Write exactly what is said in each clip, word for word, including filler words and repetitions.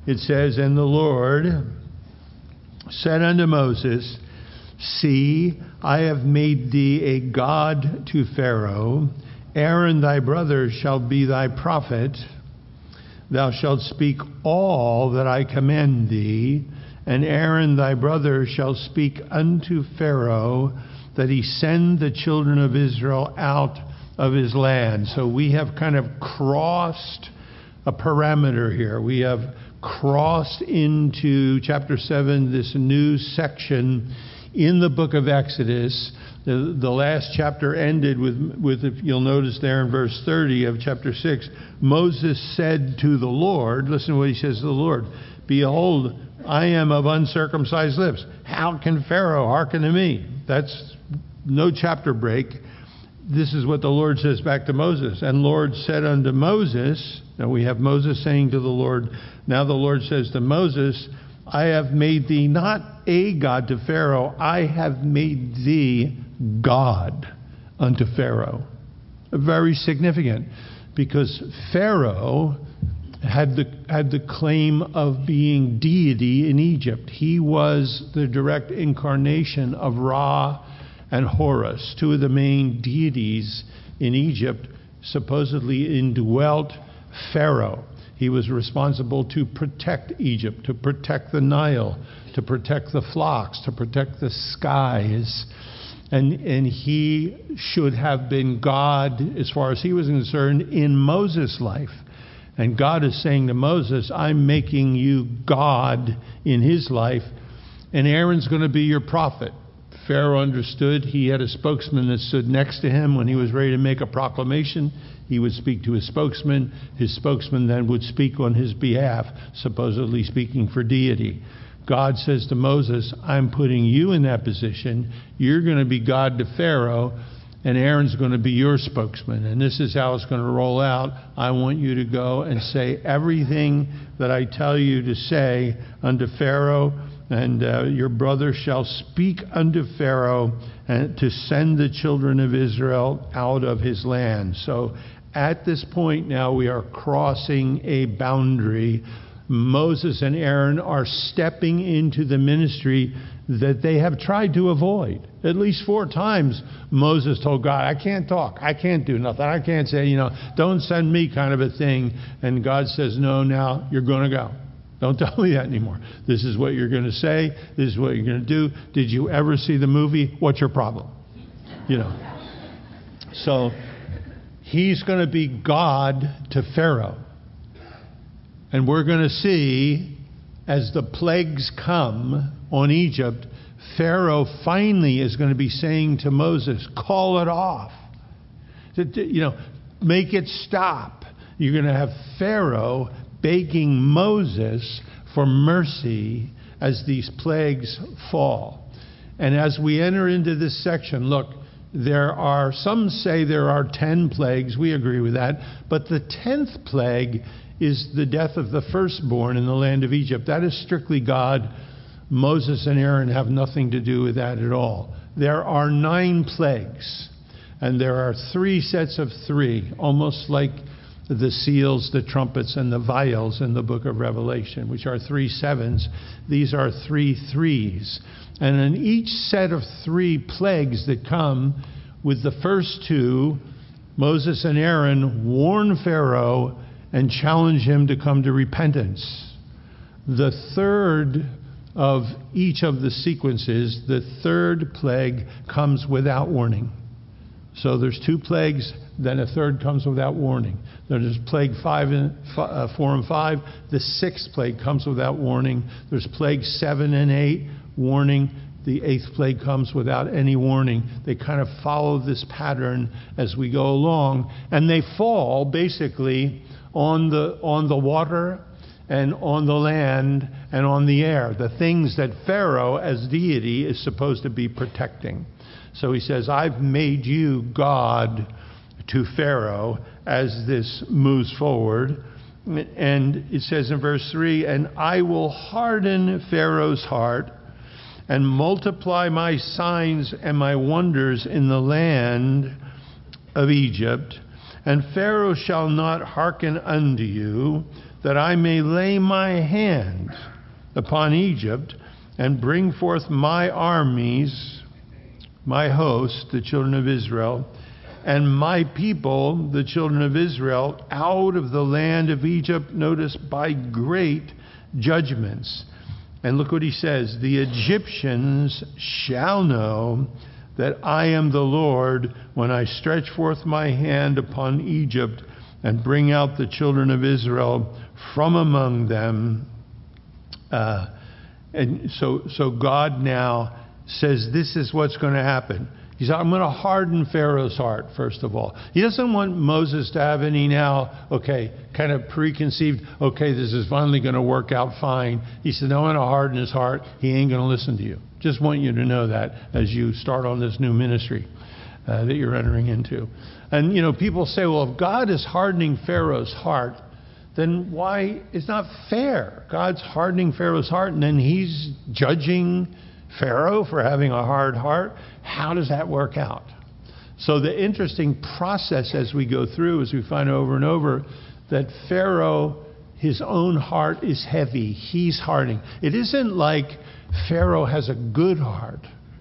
it says, "And the Lord said unto Moses, See, I have made thee a god to Pharaoh. Aaron thy brother shall be thy prophet. Thou shalt speak all that I command thee, and Aaron thy brother shall speak unto Pharaoh, that he send the children of Israel out of his land." So we have kind of crossed a parameter here. We have crossed into chapter seven, this new section in the book of Exodus. The, the last chapter ended with, with, if you'll notice there in verse thirty of chapter six, Moses said to the Lord, listen to what he says to the Lord, "Behold, I am of uncircumcised lips. How can Pharaoh hearken to me?" That's no chapter break. This is what the Lord says back to Moses. "And Lord said unto Moses," now we have Moses saying to the Lord, now the Lord says to Moses, "I have made thee not a god to Pharaoh, I have made thee God unto Pharaoh." Very significant, because Pharaoh had the had the claim of being deity in Egypt. He was the direct incarnation of Ra and Horus, two of the main deities in Egypt, supposedly indwelt Pharaoh. He was responsible to protect Egypt, to protect the Nile, to protect the flocks, to protect the skies. And, and he should have been God, as far as he was concerned, in Moses' life. And God is saying to Moses, "I'm making you God in his life, and Aaron's going to be your prophet." Pharaoh understood. He had a spokesman that stood next to him when he was ready to make a proclamation. He would speak to his spokesman. His spokesman then would speak on his behalf, supposedly speaking for deity. God says to Moses, "I'm putting you in that position. You're going to be God to Pharaoh, and Aaron's going to be your spokesman. And this is how it's going to roll out. I want you to go and say everything that I tell you to say unto Pharaoh, and uh, your brother shall speak unto Pharaoh and to send the children of Israel out of his land." So at this point now we are crossing a boundary. Moses and Aaron are stepping into the ministry that they have tried to avoid. At least four times Moses told God, "I can't talk, I can't do nothing, I can't say, you know, don't send me," kind of a thing. And God says, "No, now you're going to go. Don't tell me that anymore. This is what you're going to say. This is what you're going to do. Did you ever see the movie? What's your problem?" You know. So he's going to be God to Pharaoh. And we're going to see, as the plagues come on Egypt, Pharaoh finally is going to be saying to Moses, "Call it off. You know, make it stop." You're going to have Pharaoh begging Moses for mercy as these plagues fall. And as we enter into this section, look, there are, some say there are ten plagues. We agree with that. But the tenth plague is the death of the firstborn in the land of Egypt. That is strictly God. Moses and Aaron have nothing to do with that at all. There are nine plagues, and there are three sets of three, almost like the seals, the trumpets, and the vials in the book of Revelation, which are three sevens. These are three threes. And in each set of three plagues that come, with the first two, Moses and Aaron warn Pharaoh and challenge him to come to repentance. The third of each of the sequences, the third plague, comes without warning. So there's two plagues, then a third comes without warning. There's plague five and uh, four and five. The sixth plague comes without warning. There's plague seven and eight, warning. The eighth plague comes without any warning. They kind of follow this pattern as we go along, and they fall basically on the on the water and on the land and on the air, the things that Pharaoh as deity is supposed to be protecting. So he says, "I've made you God to Pharaoh," as this moves forward. And it says in verse three, "And I will harden Pharaoh's heart and multiply my signs and my wonders in the land of Egypt. And Pharaoh shall not hearken unto you, that I may lay my hand upon Egypt and bring forth my armies, my host, the children of Israel, and my people, the children of Israel, out of the land of Egypt, notice, by great judgments. And look what he says, the Egyptians shall know that I am the Lord when I stretch forth my hand upon Egypt and bring out the children of Israel from among them. Uh, and so, so God now says this is what's going to happen. He said, I'm going to harden Pharaoh's heart, first of all. He doesn't want Moses to have any now, okay, kind of preconceived, okay, this is finally going to work out fine. He said, no, I'm going to harden his heart. He ain't going to listen to you. Just want you to know that as you start on this new ministry uh, that you're entering into. And, you know, people say, well, if God is hardening Pharaoh's heart, then why? It's not fair. God's hardening Pharaoh's heart, and then he's judging Pharaoh for having a hard heart. How does that work out? So the interesting process as we go through is we find over and over that Pharaoh, his own heart is heavy. He's hardening. It isn't like Pharaoh has a good heart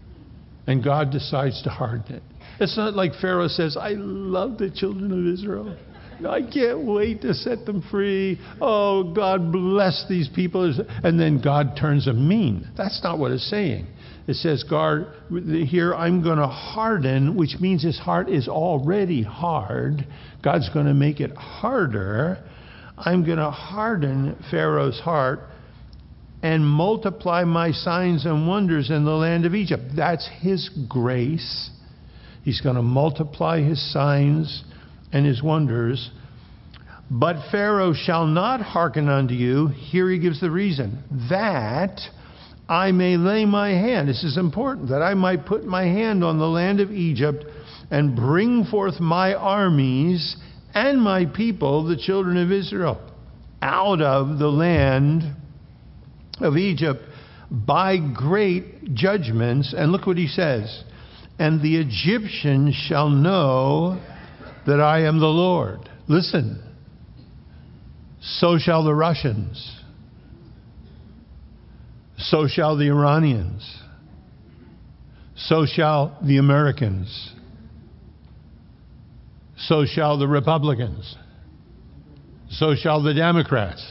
and God decides to harden it. It's not like Pharaoh says, I love the children of Israel. I can't wait to set them free. Oh, God bless these people. And then God turns them mean. That's not what it's saying. It says, God, here I'm going to harden, which means his heart is already hard. God's going to make it harder. I'm going to harden Pharaoh's heart and multiply my signs and wonders in the land of Egypt. That's his grace. He's going to multiply his signs and his wonders. But Pharaoh shall not hearken unto you. Here he gives the reason. That I may lay my hand. This is important. That I might put my hand on the land of Egypt and bring forth my armies and my people, the children of Israel, out of the land of Egypt by great judgments. And look what he says. And the Egyptians shall know that I am the Lord. Listen. So shall the Russians. So shall the Iranians. So shall the Americans. So shall the Republicans. So shall the Democrats.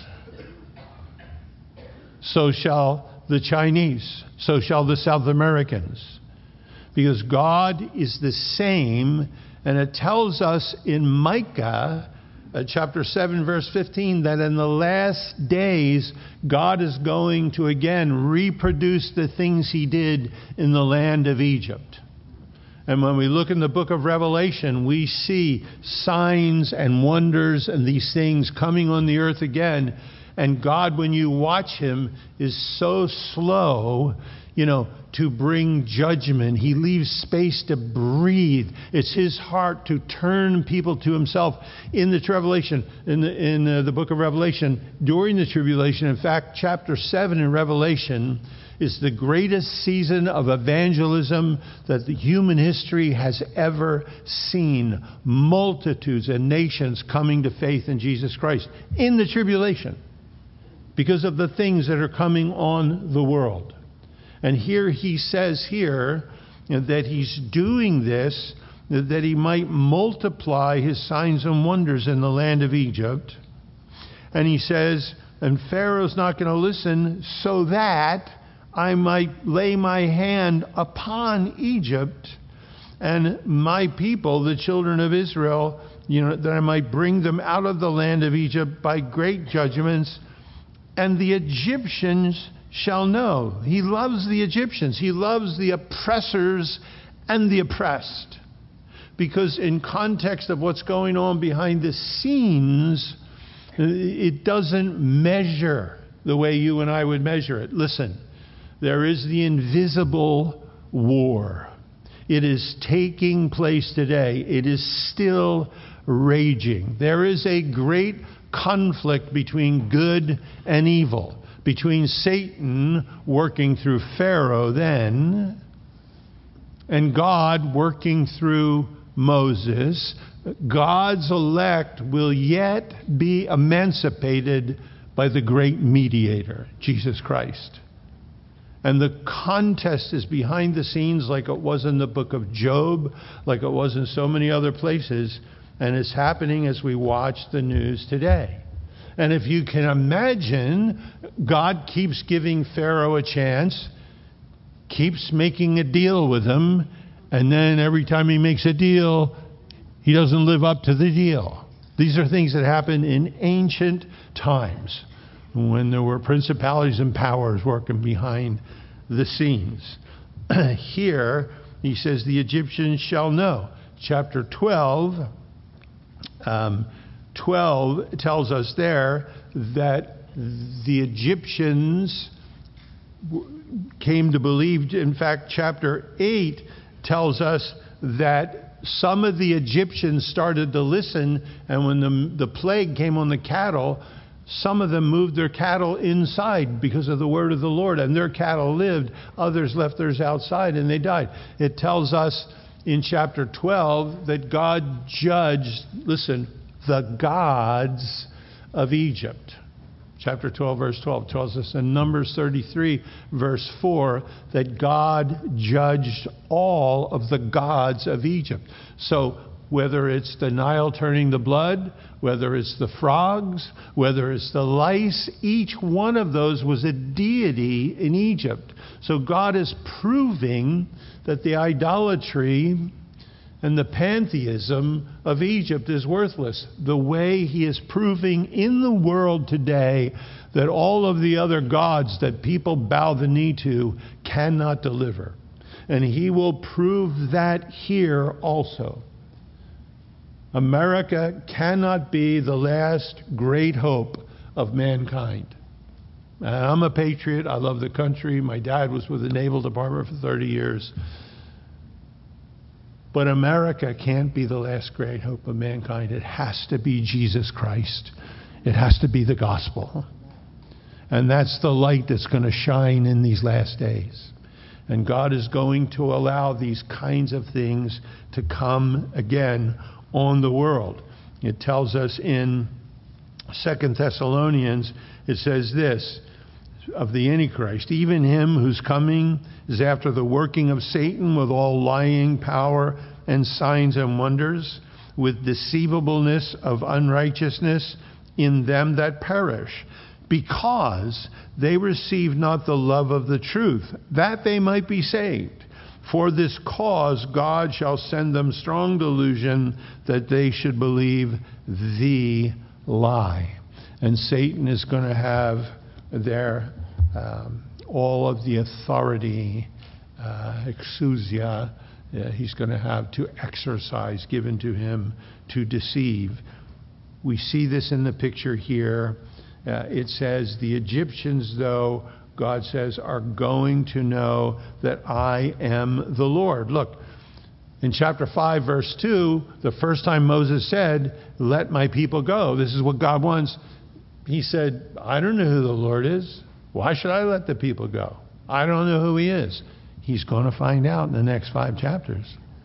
So shall the Chinese. So shall the South Americans. Because God is the same, and it tells us in Micah uh, chapter seven, verse fifteen, that in the last days, God is going to again reproduce the things he did in the land of Egypt. And when we look in the book of Revelation, we see signs and wonders and these things coming on the earth again. And God, when you watch him, is so slow, you know, to bring judgment. He leaves space to breathe. It's his heart to turn people to himself in the tribulation, in the, in the, the book of Revelation, during the tribulation. In fact, chapter seven in Revelation is the greatest season of evangelism that the human history has ever seen. Multitudes and nations coming to faith in Jesus Christ in the tribulation because of the things that are coming on the world. And here he says here that he's doing this that he might multiply his signs and wonders in the land of Egypt. And he says, and Pharaoh's not going to listen, so that I might lay my hand upon Egypt and my people, the children of Israel, you know, that I might bring them out of the land of Egypt by great judgments. And the Egyptians shall know. He loves the Egyptians. He loves the oppressors and the oppressed. Because in context of what's going on behind the scenes, it doesn't measure the way you and I would measure it. Listen, there is the invisible war. It is taking place today. It is still raging. There is a great conflict between good and evil. Between Satan working through Pharaoh then, and God working through Moses. God's elect will yet be emancipated by the great mediator, Jesus Christ. And the contest is behind the scenes like it was in the book of Job, like it was in so many other places, and it's happening as we watch the news today. And if you can imagine, God keeps giving Pharaoh a chance, keeps making a deal with him, and then every time he makes a deal, he doesn't live up to the deal. These are things that happened in ancient times when there were principalities and powers working behind the scenes. Here, he says, the Egyptians shall know. Chapter twelve, um, twelve tells us there that the Egyptians came to believe. In fact, chapter eight tells us that some of the Egyptians started to listen, and when the, the plague came on the cattle, some of them moved their cattle inside because of the word of the Lord, and their cattle lived. Others left theirs outside, and they died. It tells us in chapter twelve that God judged, listen, the gods of Egypt. Chapter twelve, verse twelve tells us in Numbers thirty-three, verse four, that God judged all of the gods of Egypt. So whether it's the Nile turning to blood, whether it's the frogs, whether it's the lice, each one of those was a deity in Egypt. So God is proving that the idolatry and the pantheism of Egypt is worthless, the way he is proving in the world today that all of the other gods that people bow the knee to cannot deliver. And he will prove that here also. America cannot be the last great hope of mankind. And I'm a patriot. I love the country. My dad was with the Naval Department for thirty years. But America can't be the last great hope of mankind. It has to be Jesus Christ. It has to be the gospel. And that's the light that's going to shine in these last days. And God is going to allow these kinds of things to come again on the world. It tells us in Second Thessalonians, it says this, of the Antichrist, even him whose coming is after the working of Satan with all lying power and signs and wonders, with deceivableness of unrighteousness in them that perish, because they receive not the love of the truth, that they might be saved. For this cause God shall send them strong delusion, that they should believe the lie. And Satan is going to have their um, all of the authority, uh, exousia, uh, he's going to have to exercise given to him to deceive. We see this in the picture here. Uh, it says, the Egyptians, though, God says, are going to know that I am the Lord. Look, in chapter five, verse two, the first time Moses said, let my people go. This is what God wants. He said, I don't know who the Lord is. Why should I let the people go? I don't know who he is. He's going to find out in the next five chapters.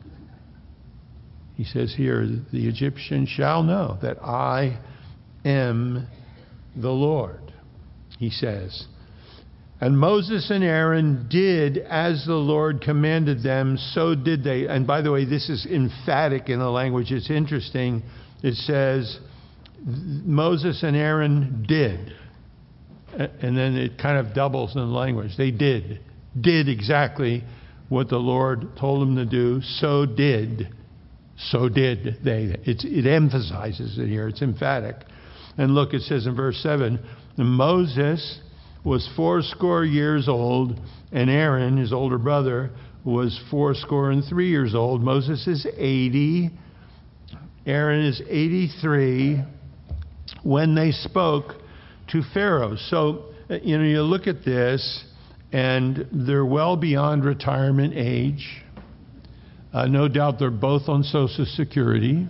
He says here, the Egyptians shall know that I am the Lord, he says. And Moses and Aaron did as the Lord commanded them, so did they. And by the way, this is emphatic in the language. It's interesting. It says, Moses and Aaron did. And then it kind of doubles in the language. They did. Did exactly what the Lord told them to do. So did. So did they. It's, it emphasizes it here. It's emphatic. And look, it says in verse seven, Moses was fourscore years old, and Aaron, his older brother, was fourscore and three years old. Moses is eighty. Aaron is eighty-three when they spoke to Pharaoh. So, you know, you look at this, and they're well beyond retirement age. Uh, no doubt they're both on Social Security.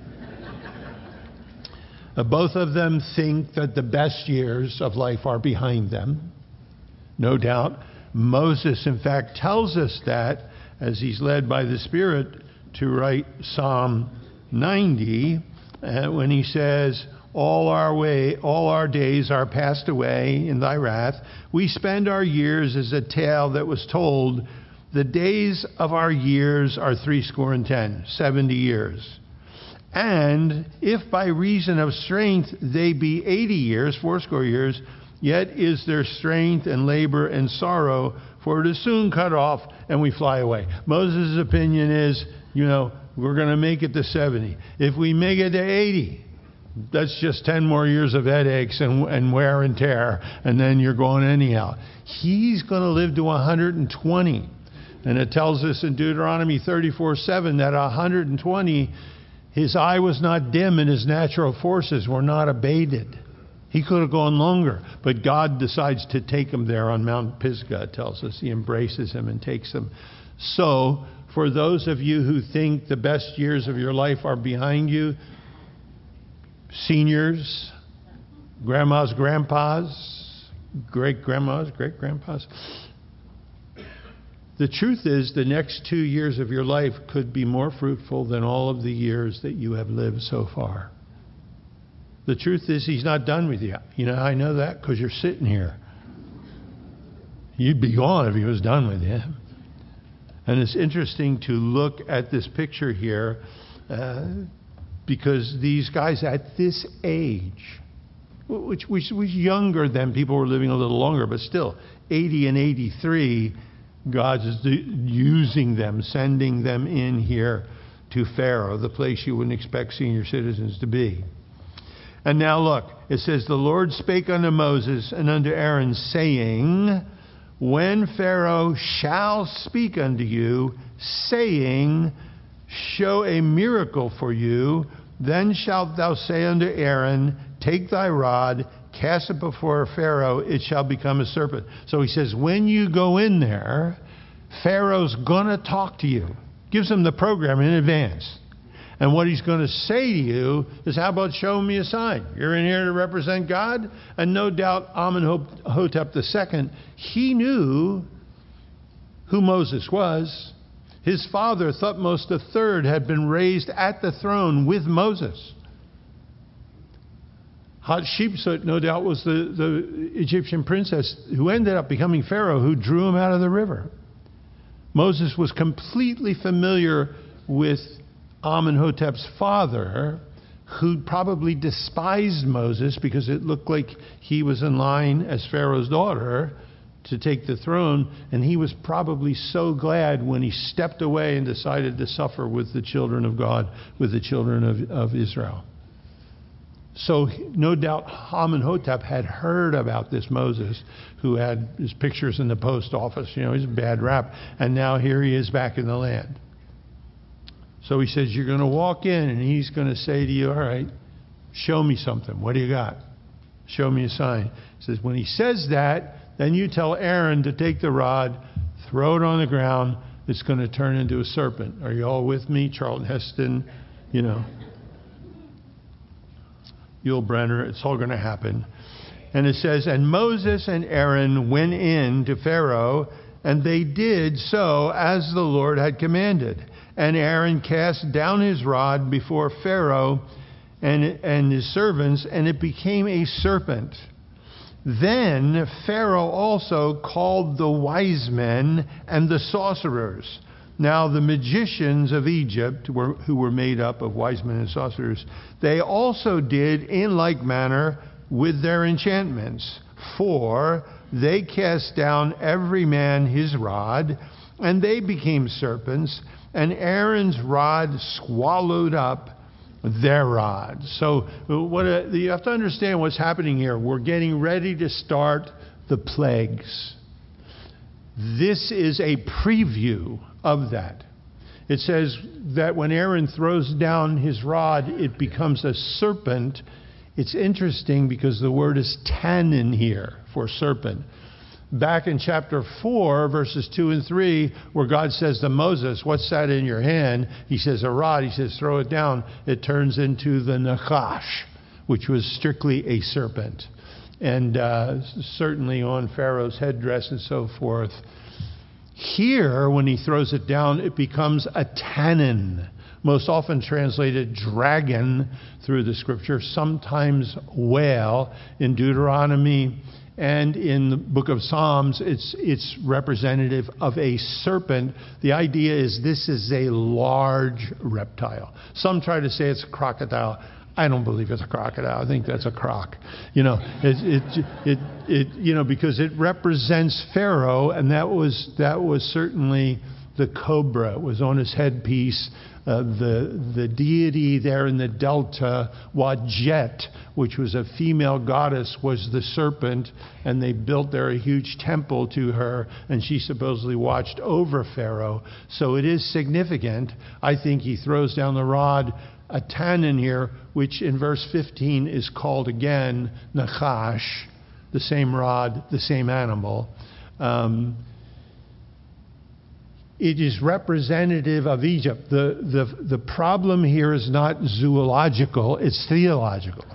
uh, both of them think that the best years of life are behind them. No doubt. Moses, in fact, tells us that as he's led by the Spirit to write Psalm ninety, uh, when he says, all our way, all our days are passed away in thy wrath. We spend our years as a tale that was told. The days of our years are threescore and ten, seventy years. And if by reason of strength they be eighty years, fourscore years, yet is there strength and labor and sorrow, for it is soon cut off and we fly away. Moses' opinion is, you know, we're going to make it to seventy. If we make it to eighty, that's just ten more years of headaches and, and wear and tear, and then you're going anyhow. He's going to live to one hundred twenty. And it tells us in Deuteronomy thirty-four seven that one hundred twenty, his eye was not dim and his natural forces were not abated. He could have gone longer, but God decides to take him there on Mount Pisgah, it tells us. He embraces him and takes him. So, for those of you who think the best years of your life are behind you, seniors, grandmas, grandpas, great-grandmas, great-grandpas, the truth is the next two years of your life could be more fruitful than all of the years that you have lived so far. The truth is he's not done with you. You know, I know that because you're sitting here. You'd be gone if he was done with you. And it's interesting to look at this picture here uh, because these guys at this age, which, which was younger than people were living a little longer, but still, eighty and eighty-three, God's using them, sending them in here to Pharaoh, the place you wouldn't expect senior citizens to be. And now look, it says, the Lord spake unto Moses and unto Aaron, saying, when Pharaoh shall speak unto you, saying, show a miracle for you, then shalt thou say unto Aaron, take thy rod, cast it before Pharaoh, it shall become a serpent. So he says, when you go in there, Pharaoh's going to talk to you. Gives him the program in advance. And what he's going to say to you is, how about show me a sign? You're in here to represent God? And no doubt Amenhotep the Second, he knew who Moses was. His father, Thutmose the Third, had been raised at the throne with Moses. Hatshepsut, no doubt, was the, the Egyptian princess who ended up becoming Pharaoh, who drew him out of the river. Moses was completely familiar with Amenhotep's father, who probably despised Moses because it looked like he was in line as Pharaoh's daughter to take the throne, and he was probably so glad when he stepped away and decided to suffer with the children of God, with the children of, of Israel. So no doubt Amenhotep had heard about this Moses, who had his pictures in the post office. You know, he's a bad rap. And now here he is back in the land. So he says, you're going to walk in and he's going to say to you, all right, show me something. What do you got? Show me a sign. He says, when he says that, then you tell Aaron to take the rod, throw it on the ground. It's going to turn into a serpent. Are you all with me? Charlton Heston, you know. Yul Brynner, it's all going to happen. And it says, and Moses and Aaron went in to Pharaoh, and they did so as the Lord had commanded. And Aaron cast down his rod before Pharaoh and, and his servants, and it became a serpent. Then Pharaoh also called the wise men and the sorcerers. Now the magicians of Egypt, were, who were made up of wise men and sorcerers, they also did in like manner with their enchantments. For they cast down every man his rod, and they became serpents, and Aaron's rod swallowed up their rod. So what a, you have to understand what's happening here. We're getting ready to start the plagues. This is a preview of that. It says that when Aaron throws down his rod, it becomes a serpent. It's interesting because the word is tannin here for serpent. Back in chapter four, verses two and three, where God says to Moses, what's that in your hand? He says, a rod. He says, throw it down. It turns into the Nachash, which was strictly a serpent. And uh, certainly on Pharaoh's headdress and so forth. Here, when he throws it down, it becomes a tannin, most often translated dragon through the scripture, sometimes whale in Deuteronomy. And in the book of Psalms, it's it's representative of a serpent. The idea is this is a large reptile. Some try to say it's a crocodile. I don't believe it's a crocodile. I think that's a croc. You know, it it it, it you know because it represents Pharaoh, and that was that was certainly the cobra. It was on his headpiece. Uh, the the deity there in the delta, Wadjet, which was a female goddess, was the serpent, and they built there a huge temple to her, and she supposedly watched over Pharaoh. So it is significant. I think he throws down the rod, a tannin here, which in verse fifteen is called again Nachash, the same rod, the same animal. Um, It is representative of Egypt. The, the, the problem here is not zoological, it's theological.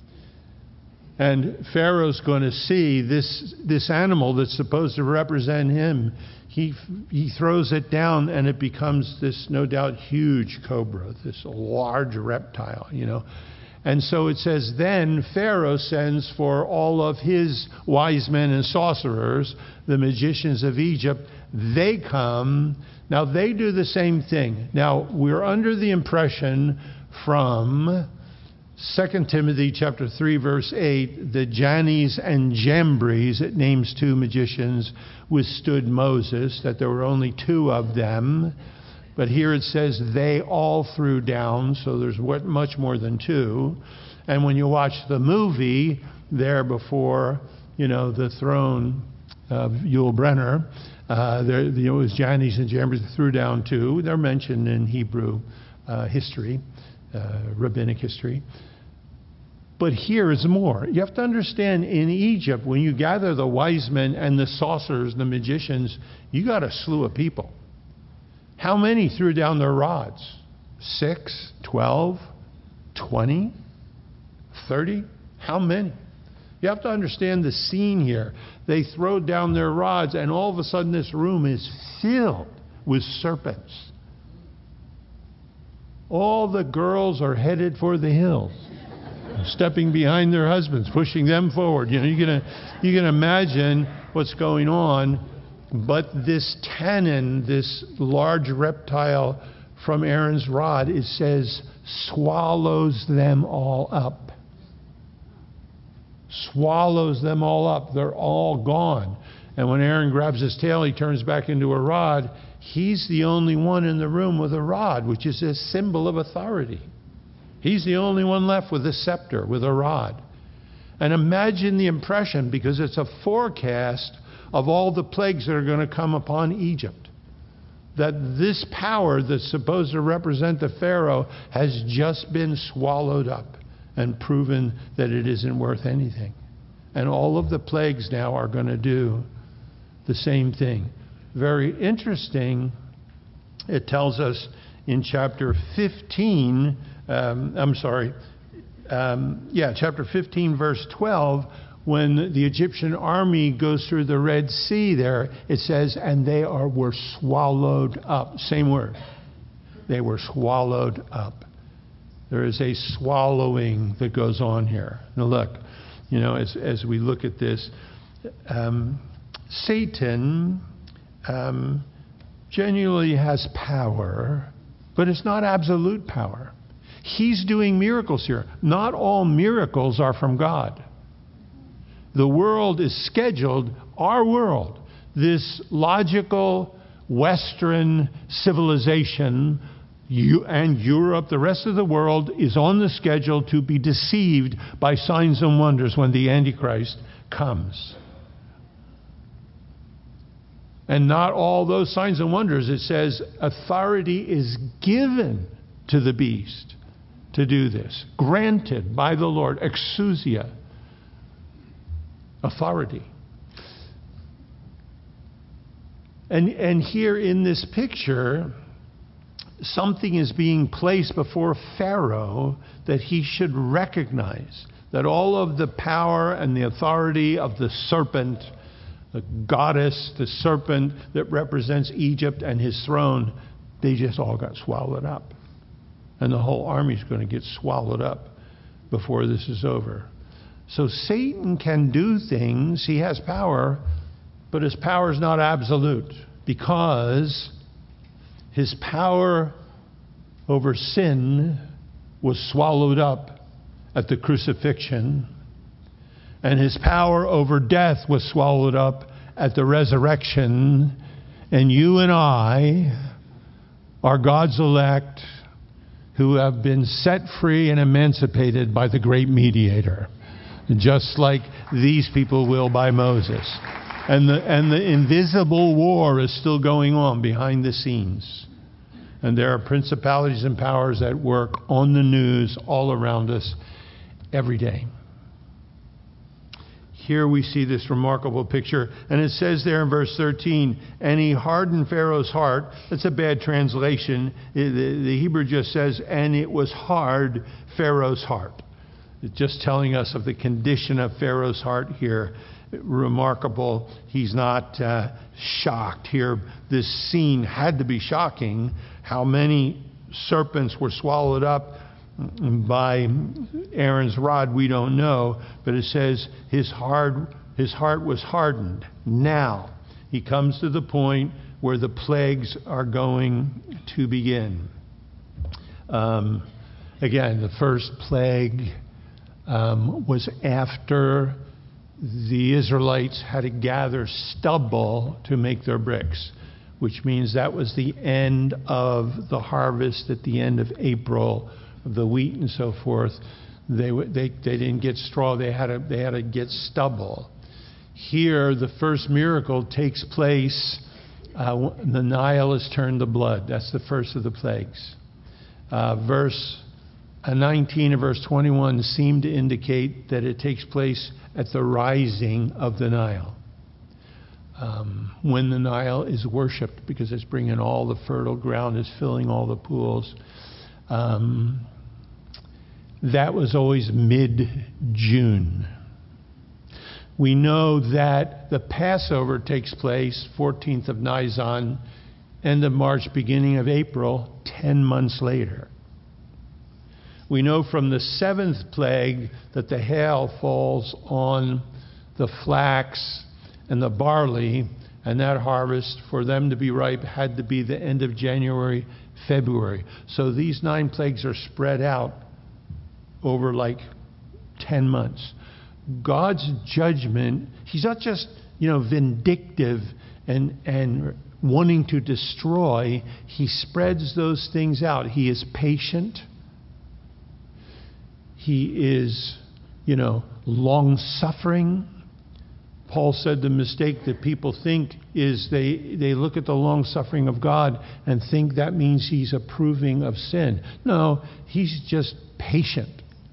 And Pharaoh's going to see this, this animal that's supposed to represent him. He, he throws it down and it becomes this, no doubt, huge cobra, this large reptile, you know. And so it says, then Pharaoh sends for all of his wise men and sorcerers, the magicians of Egypt. They come. Now, they do the same thing. Now, we're under the impression from Second Timothy chapter three, verse eight, the Jannes and Jambres, it names two magicians, withstood Moses, that there were only two of them. But here it says they all threw down, so there's what, much more than two. And when you watch the movie there before, you know, the throne of Yul Brynner, uh, there, you know, it was Jannes and Jambres threw down two. They're mentioned in Hebrew uh, history, uh, rabbinic history. But here is more. You have to understand, in Egypt, when you gather the wise men and the sorcerers, the magicians, you got a slew of people. How many threw down their rods? Six, twelve, twenty, thirty? How many? You have to understand the scene here. They throw down their rods, and all of a sudden this room is filled with serpents. All the girls are headed for the hills, stepping behind their husbands, pushing them forward. You know, you can, you can imagine what's going on. But this tannin, this large reptile from Aaron's rod, it says, swallows them all up. Swallows them all up. They're all gone. And when Aaron grabs his tail, he turns back into a rod. He's the only one in the room with a rod, which is a symbol of authority. He's the only one left with a scepter, with a rod. And imagine the impression, because it's a forecast of all the plagues that are going to come upon Egypt, that this power that's supposed to represent the Pharaoh has just been swallowed up and proven that it isn't worth anything. And all of the plagues now are going to do the same thing. Very interesting, it tells us in chapter fifteen, um, I'm sorry, um, yeah, chapter fifteen, verse twelve, when the Egyptian army goes through the Red Sea there, it says, and they are were swallowed up. Same word. They were swallowed up. There is a swallowing that goes on here. Now look, you know, as, as we look at this, um, Satan um, genuinely has power, but it's not absolute power. He's doing miracles here. Not all miracles are from God. The world is scheduled, our world, this logical Western civilization, you and Europe, the rest of the world, is on the schedule to be deceived by signs and wonders when the Antichrist comes. And not all those signs and wonders. It says authority is given to the beast to do this, granted by the Lord, exousia. Authority. And, and here in this picture, something is being placed before Pharaoh that he should recognize that all of the power and the authority of the serpent, the goddess, the serpent that represents Egypt and his throne, they just all got swallowed up. and the whole army is going to get swallowed up before this is over. So Satan can do things. He has power, but his power is not absolute, because his power over sin was swallowed up at the crucifixion, and his power over death was swallowed up at the resurrection. And you and I are God's elect who have been set free and emancipated by the great mediator, just like these people will by Moses. And the, and the invisible war is still going on behind the scenes. And there are principalities and powers at work on the news all around us every day. Here we see this remarkable picture. And it says there in verse thirteen, and he hardened Pharaoh's heart. That's a bad translation. The, the Hebrew just says, and it was hard Pharaoh's heart. It's just telling us of the condition of Pharaoh's heart here. Remarkable. He's not uh, shocked here. This scene had to be shocking. How many serpents were swallowed up by Aaron's rod, we don't know, but it says his heart, his heart was hardened. Now he comes to the point where the plagues are going to begin. Um, again, the first plague um, was after the Israelites had to gather stubble to make their bricks, which means that was the end of the harvest at the end of April, of the wheat and so forth. They they they didn't get straw. They had to they had to get stubble. Here, the first miracle takes place. Uh, the Nile is turned to blood. That's the first of the plagues. Uh, verse nineteen and verse twenty-one seem to indicate that it takes place at the rising of the Nile. Um, when the Nile is worshipped, because it's bringing all the fertile ground, it's filling all the pools. Um, that was always mid-June. We know that the Passover takes place fourteenth of Nisan, end of March, beginning of April, ten months later. We know from the seventh plague that the hail falls on the flax and the barley, and that harvest, for them to be ripe, had to be the end of January, February. So these nine plagues are spread out over like ten months. God's judgment, he's not just, you know, vindictive and, and wanting to destroy. He spreads those things out. He is patient. He is, you know, long-suffering. Paul said the mistake that people think is they, they look at the long-suffering of God and think that means he's approving of sin. No, he's just patient.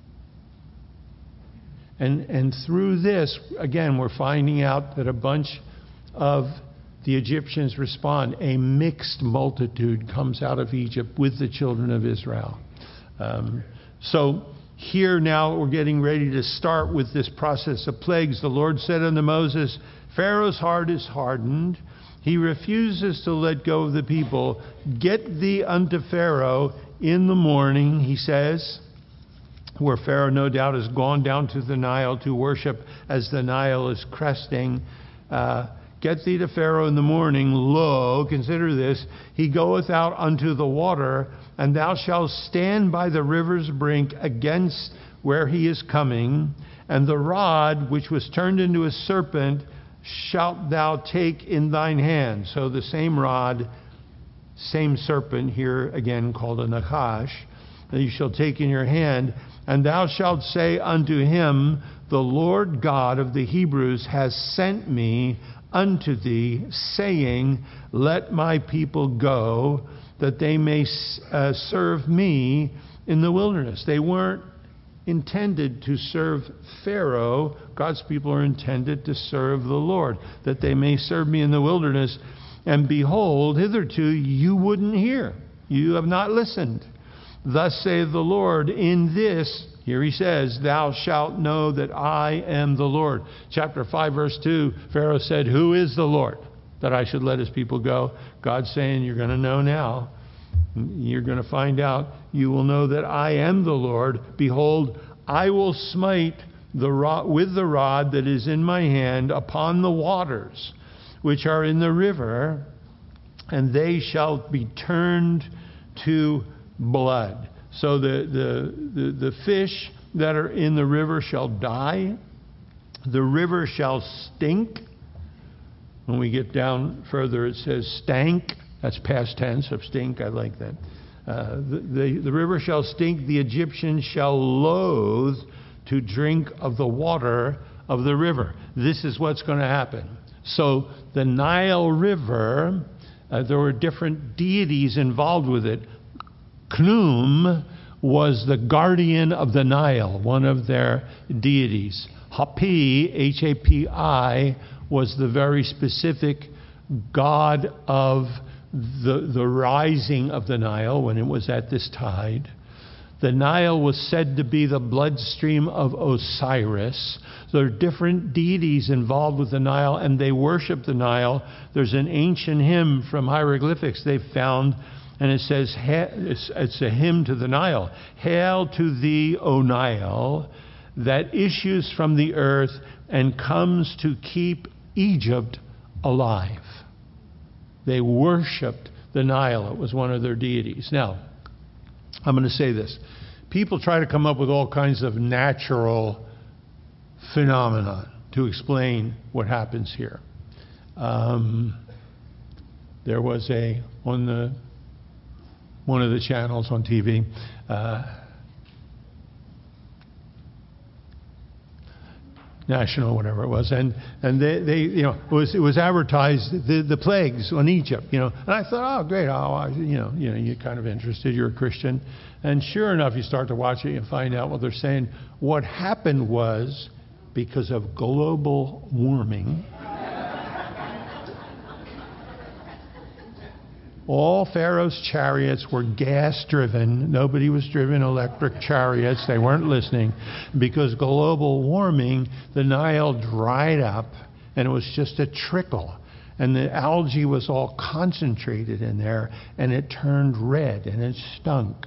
And, and through this, again, we're finding out that a bunch of the Egyptians respond. A mixed multitude comes out of Egypt with the children of Israel. Um, so here now we're getting ready to start with this process of plagues. The Lord said unto Moses, Pharaoh's heart is hardened. He refuses to let go of the people. Get thee unto Pharaoh in the morning, he says, where Pharaoh no doubt has gone down to the Nile to worship as the Nile is cresting. Uh, Get thee to Pharaoh in the morning. Lo, consider this, he goeth out unto the water, and thou shalt stand by the river's brink against where he is coming, and the rod which was turned into a serpent shalt thou take in thine hand. So the same rod, same serpent here again called a Nachash, that you shall take in your hand, and thou shalt say unto him, the Lord God of the Hebrews has sent me unto thee, saying, let my people go, that they may uh, serve me in the wilderness. They weren't intended to serve Pharaoh. God's people are intended to serve the Lord, that they may serve me in the wilderness. And behold, hitherto you wouldn't hear. You have not listened. Thus saith the Lord, in this, here he says, thou shalt know that I am the Lord. Chapter five, verse two, Pharaoh said, who is the Lord that I should let his people go? God's saying, you're going to know now. You're going to find out, you will know that I am the Lord. Behold, I will smite the rod, with the rod that is in my hand upon the waters which are in the river, and they shall be turned to blood. So the, the, the, the fish that are in the river shall die. The river shall stink. When we get down further, it says stank. That's past tense of stink. I like that. Uh, the, the, the river shall stink. The Egyptians shall loathe to drink of the water of the river. This is what's going to happen. So the Nile River, uh, there were different deities involved with it. Khnum was the guardian of the Nile, one of their deities. Hapi, H A P I, was the very specific god of the, the rising of the Nile when it was at this tide. The Nile was said to be the bloodstream of Osiris. There are different deities involved with the Nile, and they worship the Nile. There's an ancient hymn from hieroglyphics they've found, and it says, it's a hymn to the Nile. Hail to thee, O Nile, that issues from the earth and comes to keep Egypt alive. They worshipped the Nile. It was one of their deities. Now, I'm going to say this. People try to come up with all kinds of natural phenomena to explain what happens here. Um, there was a, on the one of the channels on T V, uh, National, whatever it was, and and they, they you know it was it was advertised the the plagues on Egypt, you know, and I thought, oh great, oh I, you know you know you're kind of interested, you're a Christian, and sure enough, you start to watch it and find out what they're saying. What happened was, because of global warming, all Pharaoh's chariots were gas-driven. Nobody was driven electric chariots. They weren't listening. Because global warming, the Nile dried up, and it was just a trickle. And the algae was all concentrated in there, and it turned red, and it stunk.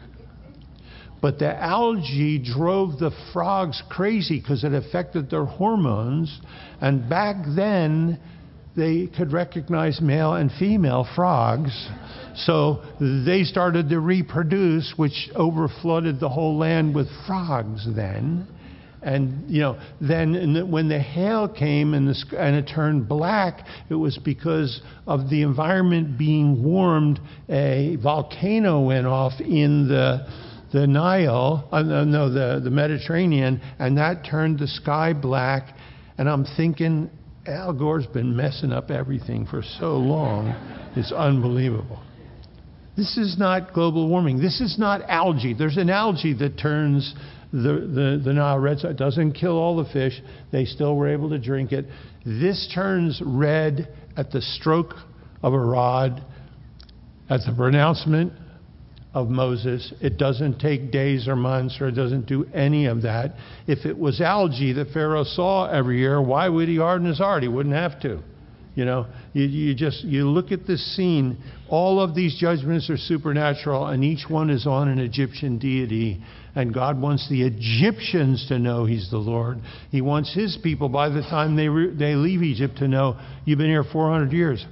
But the algae drove the frogs crazy because it affected their hormones. And back then, they could recognize male and female frogs. So they started to reproduce, which overflooded the whole land with frogs then. And, you know, then when the hail came and, the, and it turned black, it was because of the environment being warmed. A volcano went off in the, the Nile, uh, no, the, the Mediterranean, and that turned the sky black. And I'm thinking, Al Gore's been messing up everything for so long. It's unbelievable. This is not global warming. This is not algae. There's an algae that turns the, the, the Nile red. So it doesn't kill all the fish. They still were able to drink it. This turns red at the stroke of a rod, at the pronouncement of Moses. It doesn't take days or months, or it doesn't do any of that. If it was algae that Pharaoh saw every year, why would he harden his heart? He wouldn't have to. You know, you, you just, you look at this scene, all of these judgments are supernatural, and each one is on an Egyptian deity. And God wants the Egyptians to know He's the Lord. He wants His people, by the time they re- they leave Egypt, to know, you've been here four hundred years.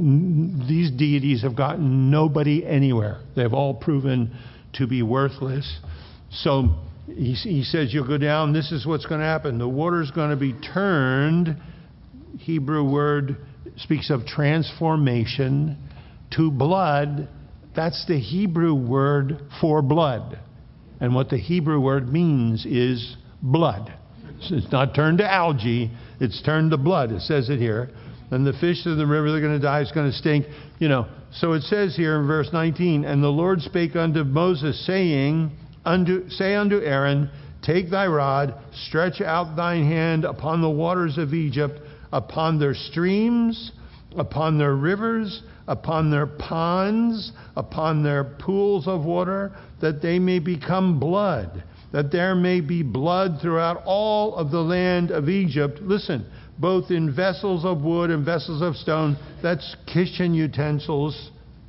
These deities have gotten nobody anywhere. They've all proven to be worthless. So he, he says, you'll go down. This is what's going to happen. The water's going to be turned. Hebrew word speaks of transformation to blood. That's the Hebrew word for blood. And what the Hebrew word means is blood. It's not turned to algae. It's turned to blood. It says it here. And the fish of the river, they're going to die. It's going to stink. You know, so it says here in verse nineteen, and the Lord spake unto Moses, saying, unto, say unto Aaron, take thy rod, stretch out thine hand upon the waters of Egypt, upon their streams, upon their rivers, upon their ponds, upon their pools of water, that they may become blood, that there may be blood throughout all of the land of Egypt. Listen, both in vessels of wood and vessels of stone. That's kitchen utensils.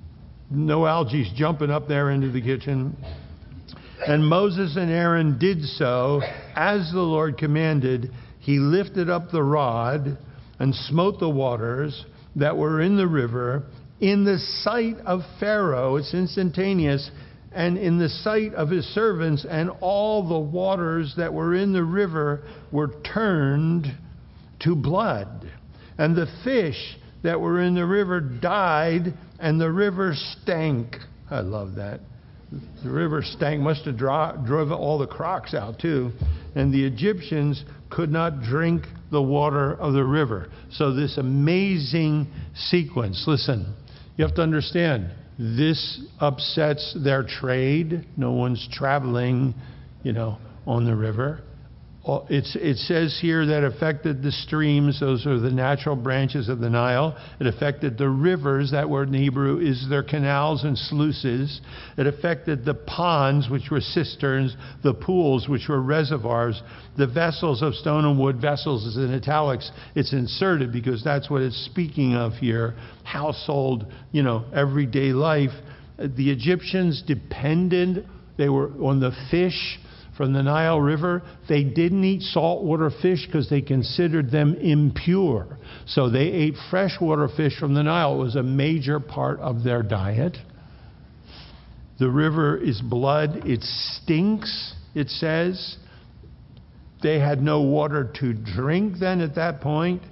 no algae's jumping up there into the kitchen. And Moses and Aaron did so as the Lord commanded. He lifted up the rod and smote the waters that were in the river in the sight of Pharaoh. It's instantaneous. And in the sight of his servants, and all the waters that were in the river were turned to blood. And the fish that were in the river died, and the river stank. I love that. The river stank. Must have dro- drove all the crocs out too. And the Egyptians could not drink the water of the river. So this amazing sequence. Listen, you have to understand. This upsets their trade. No one's traveling, you know, on the river. It's, it says here that affected the streams. Those are the natural branches of the Nile. It affected the rivers. That word in Hebrew is their canals and sluices. It affected the ponds, which were cisterns, the pools, which were reservoirs, the vessels of stone and wood. Vessels is in italics. It's inserted because that's what it's speaking of here. Household, you know, everyday life. The Egyptians depended, they were on the fish from the Nile River. They didn't eat saltwater fish because they considered them impure. So they ate freshwater fish from the Nile. It was a major part of their diet. The river is blood. It stinks, it says. They had no water to drink then at that point.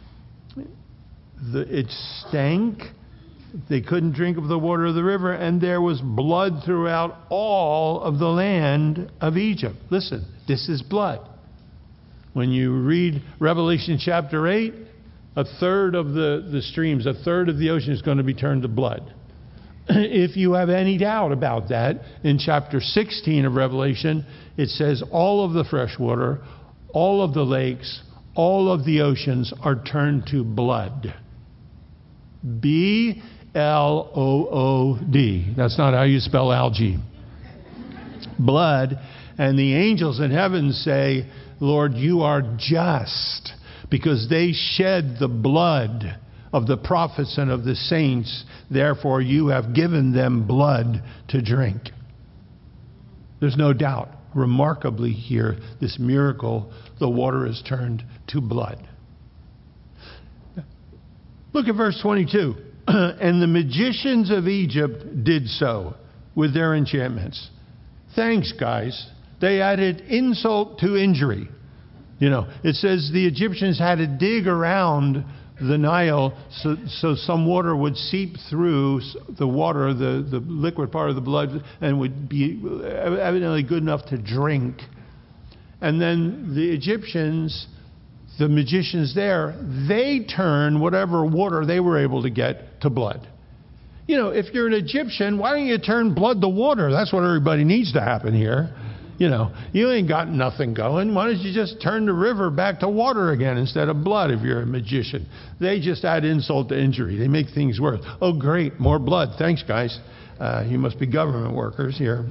The, it stank. They couldn't drink of the water of the river, and there was blood throughout all of the land of Egypt. Listen, this is blood. When you read Revelation chapter eight, a third of the, the streams, a third of the ocean is going to be turned to blood. If you have any doubt about that, in chapter sixteen of Revelation, it says all of the fresh water, all of the lakes, all of the oceans are turned to blood. B L O O D. That's not how you spell algae. Blood. And the angels in heaven say, Lord, you are just, because they shed the blood of the prophets and of the saints. Therefore, you have given them blood to drink. There's no doubt. Remarkably here, this miracle, the water is turned to blood. Look at verse twenty-two. And the magicians of Egypt did so with their enchantments. Thanks, guys. They added insult to injury. You know, it says the Egyptians had to dig around the Nile so, so some water would seep through the water, the, the liquid part of the blood, and would be evidently good enough to drink. And then the Egyptians, the magicians there, they turn whatever water they were able to get to blood. You know, if you're an Egyptian, why don't you turn blood to water? That's what everybody needs to happen here. You know, you ain't got nothing going. Why don't you just turn the river back to water again instead of blood if you're a magician? They just add insult to injury. They make things worse. Oh, great, more blood. Thanks, guys. Uh, you must be government workers here.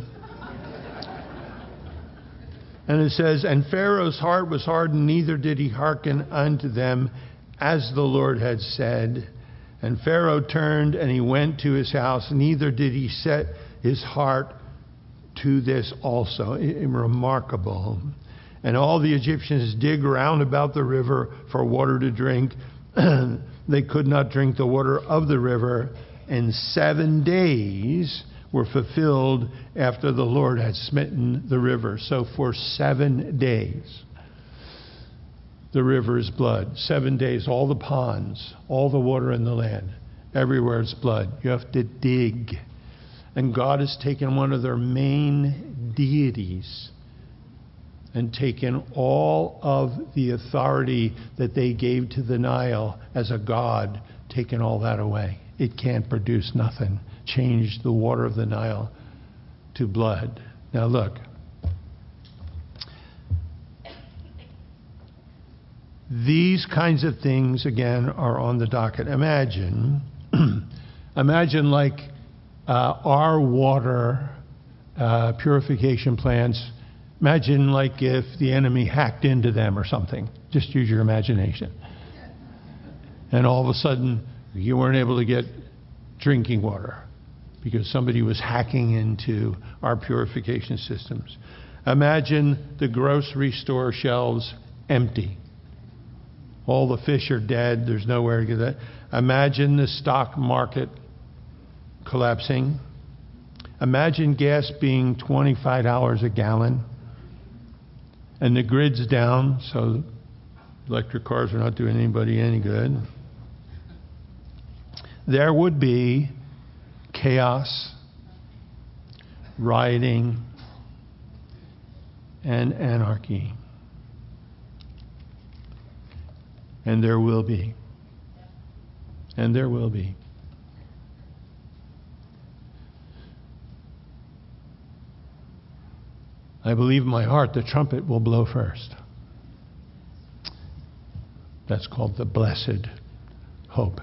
And it says, and Pharaoh's heart was hardened, neither did he hearken unto them, as the Lord had said. And Pharaoh turned, and he went to his house, neither did he set his heart to this also. Remarkable. And all the Egyptians dig round about the river for water to drink. They could not drink the water of the river. And seven days were fulfilled after the Lord had smitten the river. So for seven days, the river is blood. Seven days, all the ponds, all the water in the land, everywhere it's blood. You have to dig. And God has taken one of their main deities and taken all of the authority that they gave to the Nile as a god, taken all that away. It can't produce nothing. Changed the water of the Nile to blood. Now look. These kinds of things, again, are on the docket. Imagine, imagine like uh, our water uh, purification plants. Imagine like if the enemy hacked into them or something. Just use your imagination. And all of a sudden, you weren't able to get drinking water. because somebody was hacking into our purification systems. Imagine the grocery store shelves empty. All the fish are dead. There's nowhere to get that. Imagine the stock market collapsing. Imagine gas being twenty-five dollars a gallon. And the grid's down, so electric cars are not doing anybody any good. There would be chaos, rioting, and anarchy. And there will be. And there will be. I believe in my heart the trumpet will blow first. That's called the blessed hope.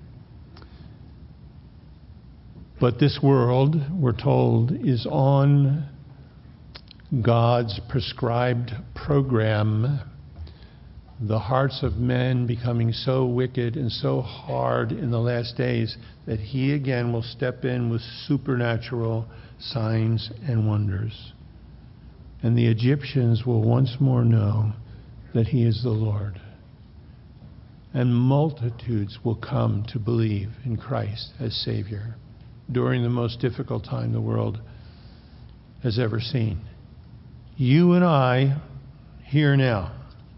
But this world, we're told, is on God's prescribed program. The hearts of men becoming so wicked and so hard in the last days that He again will step in with supernatural signs and wonders. And the Egyptians will once more know that He is the Lord. And multitudes will come to believe in Christ as Savior during the most difficult time the world has ever seen. You and I, here now,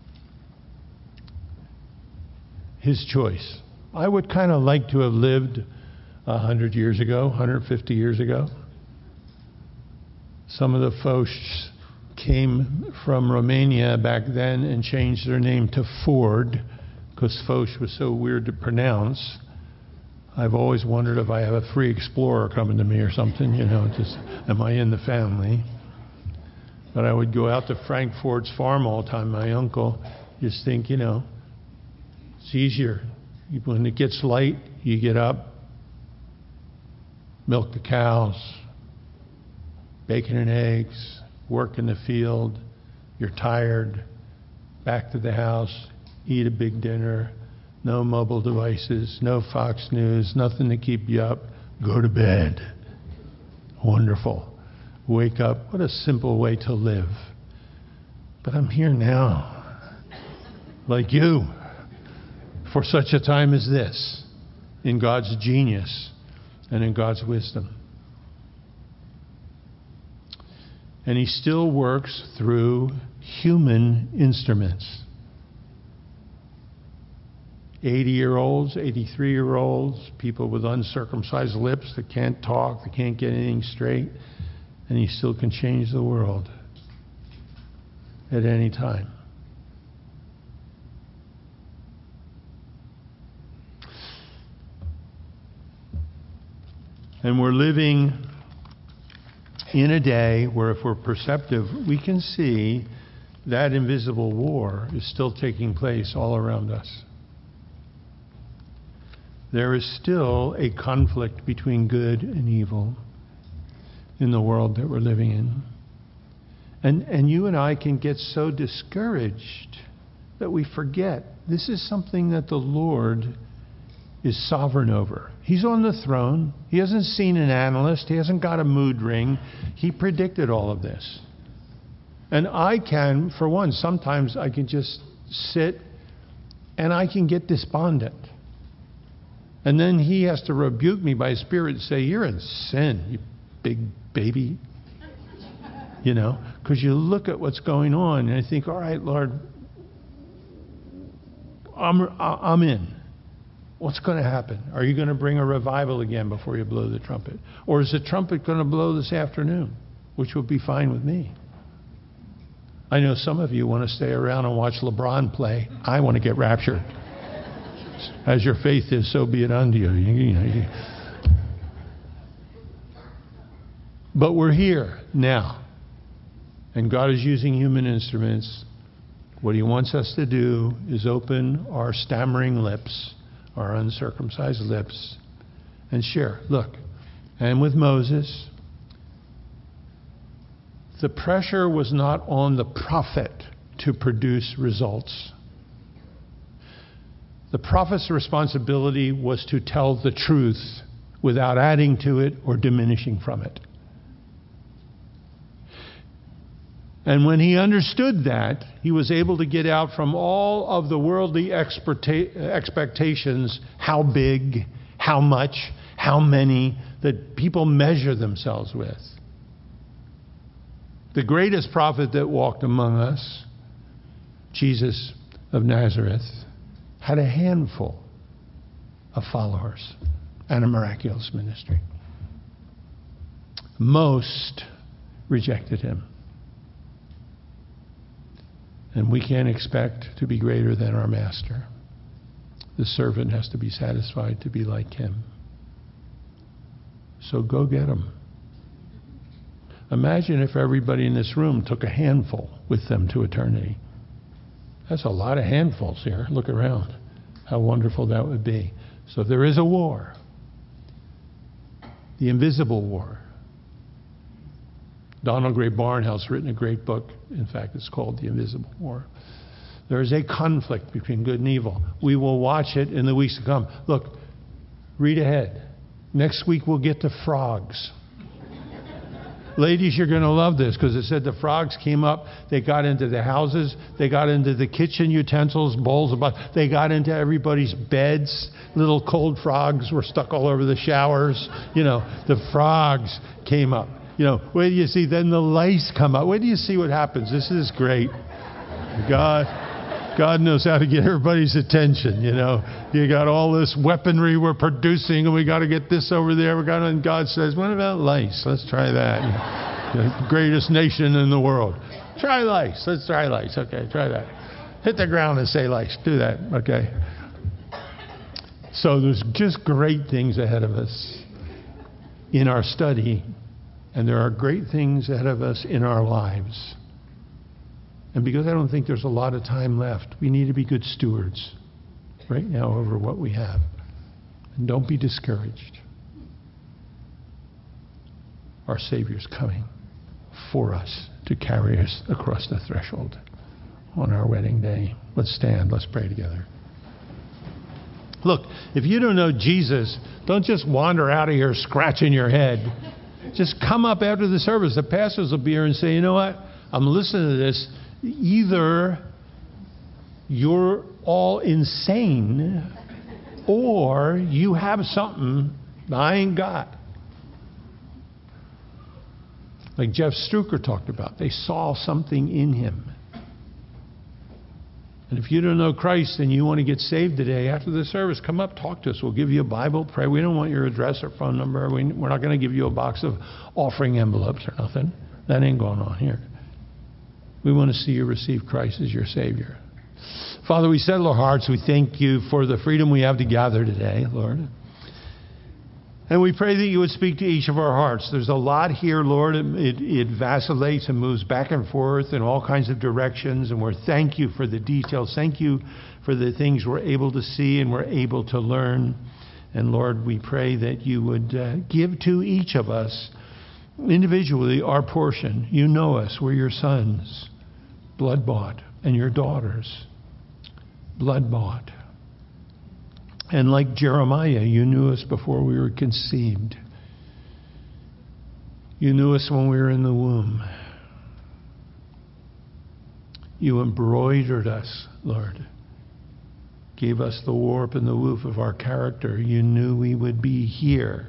His choice. I would kind of like to have lived a hundred years ago, one hundred fifty years ago. Some of the Foch came from Romania back then and changed their name to Ford because Foch was so weird to pronounce. I've always wondered if I have a free explorer coming to me or something, you know, just am I in the family? But I would go out to Frank Ford's farm all the time, my uncle, just think, you know, it's easier. When it gets light, you get up, milk the cows, bacon and eggs, work in the field, you're tired, back to the house, eat a big dinner, no mobile devices, no Fox News, nothing to keep you up, go to bed. Wonderful. Wake up. What a simple way to live. But I'm here now, like you, for such a time as this, in God's genius and in God's wisdom. And He still works through human instruments. eighty-year-olds, eighty-three-year-olds, people with uncircumcised lips that can't talk, that can't get anything straight, and He still can change the world at any time. And we're living in a day where if we're perceptive, we can see that invisible war is still taking place all around us. There is still a conflict between good and evil in the world that we're living in. And, and you and I can get so discouraged that we forget this is something that the Lord is sovereign over. He's on the throne. He hasn't seen an analyst. He hasn't got a mood ring. He predicted all of this. And I can, for one, sometimes I can just sit and I can get despondent. And then He has to rebuke me by His Spirit and say, you're in sin, you big baby. You know, because you look at what's going on and I think, all right, Lord, I'm, I'm in. What's going to happen? Are you going to bring a revival again before you blow the trumpet? Or is the trumpet going to blow this afternoon, which will be fine with me? I know some of you want to stay around and watch LeBron play. I want to get raptured. As your faith is, so be it unto you. You, you, know, you. But we're here now. And God is using human instruments. What He wants us to do is open our stammering lips, our uncircumcised lips, and share. Look, and with Moses, the pressure was not on the prophet to produce results. The prophet's responsibility was to tell the truth without adding to it or diminishing from it. And when he understood that, he was able to get out from all of the worldly experta- expectations, how big, how much, how many, that people measure themselves with. The greatest prophet that walked among us, Jesus of Nazareth, had a handful of followers and a miraculous ministry. Most rejected him. And we can't expect to be greater than our master. The servant has to be satisfied to be like him. So go get him. Imagine if everybody in this room took a handful with them to eternity. That's a lot of handfuls here. Look around. How wonderful that would be. So there is a war. The invisible war. Donald Gray Barnhouse written a great book. In fact, it's called The Invisible War. There is a conflict between good and evil. We will watch it in the weeks to come. Look, read ahead. Next week we'll get to frogs. Ladies, you're going to love this because it said the frogs came up. They got into the houses. They got into the kitchen utensils, bowls of butter. They got into everybody's beds. Little cold frogs were stuck all over the showers. You know, the frogs came up. You know, where do you see? Then the lice come up. Where do you see what happens? This is great. God, God knows how to get everybody's attention. You know, you got all this weaponry we're producing, and we got to get this over there. We got, and God says, "What about lice? Let's try that." You know, the greatest nation in the world. Try lice. Let's try lice. Okay, try that. Hit the ground and say lice. Do that. Okay. So there's just great things ahead of us in our study. And there are great things ahead of us in our lives. And because I don't think there's a lot of time left, we need to be good stewards right now over what we have. And don't be discouraged. Our Savior's coming for us to carry us across the threshold on our wedding day. Let's stand. Let's pray together. Look, if you don't know Jesus, don't just wander out of here scratching your head. Just come up after the service. The pastors will be here and say, you know what? I'm listening to this. Either you're all insane or you have something I ain't got. Like Jeff Struker talked about. They saw something in him. And if you don't know Christ and you want to get saved today, after the service, come up, talk to us. We'll give you a Bible, pray. We don't want your address or phone number. We, we're not going to give you a box of offering envelopes or nothing. That ain't going on here. We want to see you receive Christ as your Savior. Father, we settle our hearts. We thank you for the freedom we have to gather today, Lord. And we pray that you would speak to each of our hearts. There's a lot here, Lord. It, it vacillates and moves back and forth in all kinds of directions. And we're thank you for the details. Thank you for the things we're able to see and we're able to learn. And Lord, we pray that you would uh, give to each of us individually our portion. You know us. We're your sons, blood-bought, and your daughters, blood-bought. And like Jeremiah, you knew us before we were conceived. You knew us when we were in the womb. You embroidered us, Lord. Gave us the warp and the woof of our character. You knew we would be here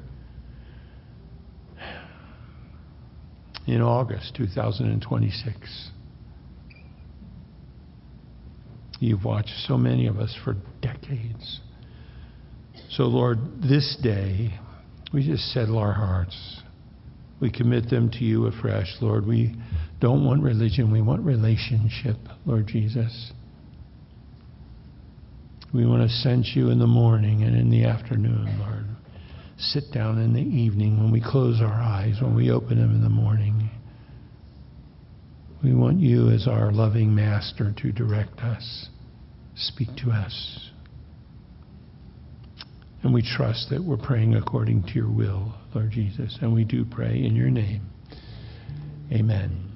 in August two thousand twenty-six. You've watched so many of us for decades. So, Lord, this day, we just settle our hearts. We commit them to you afresh, Lord. We don't want religion. We want relationship, Lord Jesus. We want to sense you in the morning and in the afternoon, Lord. Sit down in the evening when we close our eyes, when we open them in the morning. We want you as our loving master to direct us, speak to us. And we trust that we're praying according to your will, Lord Jesus. And we do pray in your name. Amen.